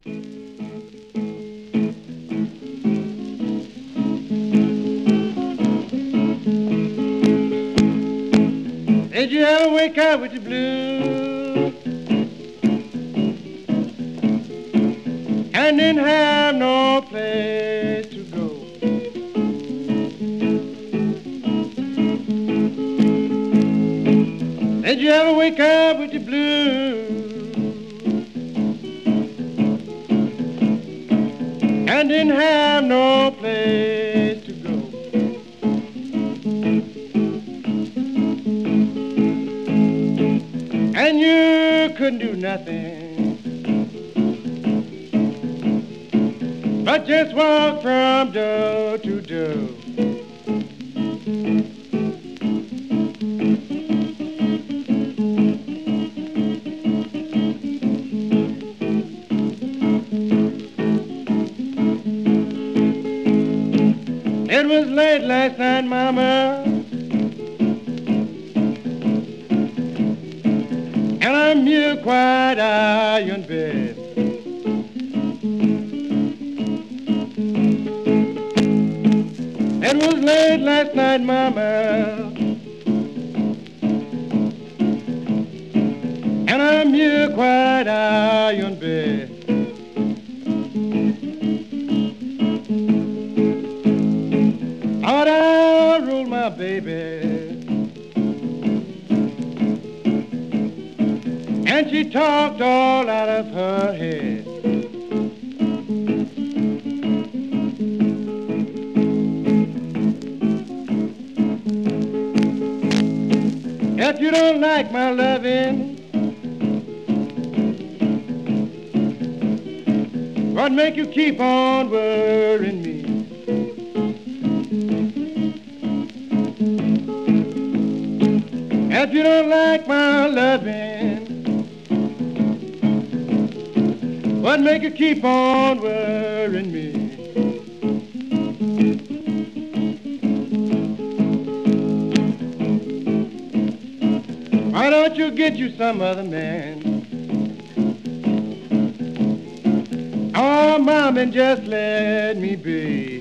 Did you ever wake up with the blues and didn't have no place to go? Did you ever wake up with the blues and didn't have no place to go? And you couldn't do nothing but just walk from door to door. It was late last night, mama, and I'm here quite high in bed. It was late last night, mama, and I'm here quite high in bed. Thought I'll roll my baby, and she talked all out of her head. If you don't like my loving, what make you keep on worrying me? If you don't like my loving, what make you keep on worrying me? Why don't you get you some other man? Oh, Mom, and just let me be.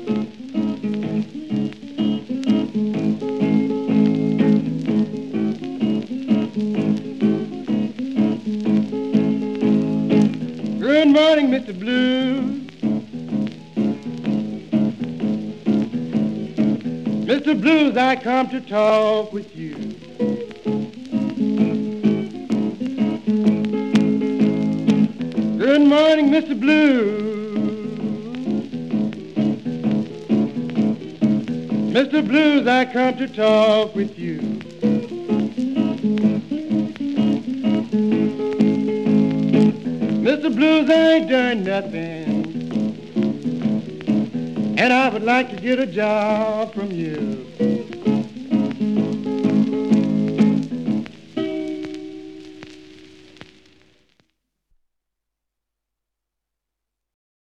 Good morning, Mr. Blues. Mr. Blues, I come to talk with you. Good morning, Mr. Blues. Mr. Blues, I come to talk with you. Mr. Blues, I ain't done nothing, and I would like to get a job from you.